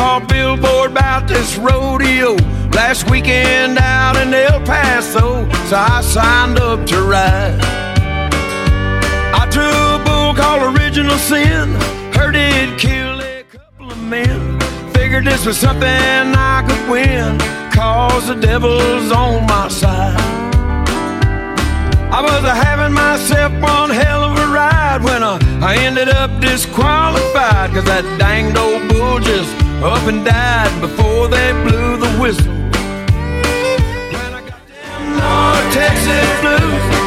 saw a billboard about this rodeo last weekend out in El Paso, so I signed up to ride. I drew a bull called Original Sin, heard it kill a couple of men. Figured this was something I could win, cause the devil's on my side. I was having myself one hell of a ride when I ended up disqualified, cause that danged old bull just up and died before they blew the whistle. When I got them North Texas blues,